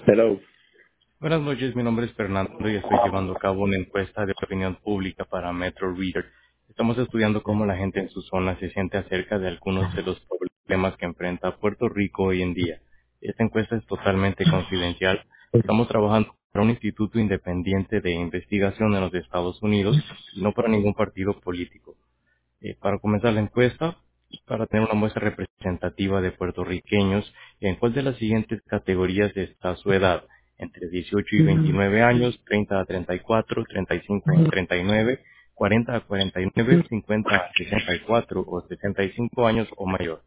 Hello. Buenas noches, mi nombre es Fernando y estoy llevando a cabo una encuesta de opinión pública para Metro Reader. Estamos estudiando cómo la gente en su zona se siente acerca de algunos de los problemas que enfrenta Puerto Rico hoy en día. Esta encuesta es totalmente confidencial. Estamos trabajando para un instituto independiente de investigación en los Estados Unidos y no para ningún partido político. Para comenzar la encuesta, para tener una muestra representativa de puertorriqueños, ¿en cuál de las siguientes categorías está su edad? Entre 18 y 29 años, 30 a 34, 35 a 39, 40 a 49, 50 a 64 o 65 años o mayor.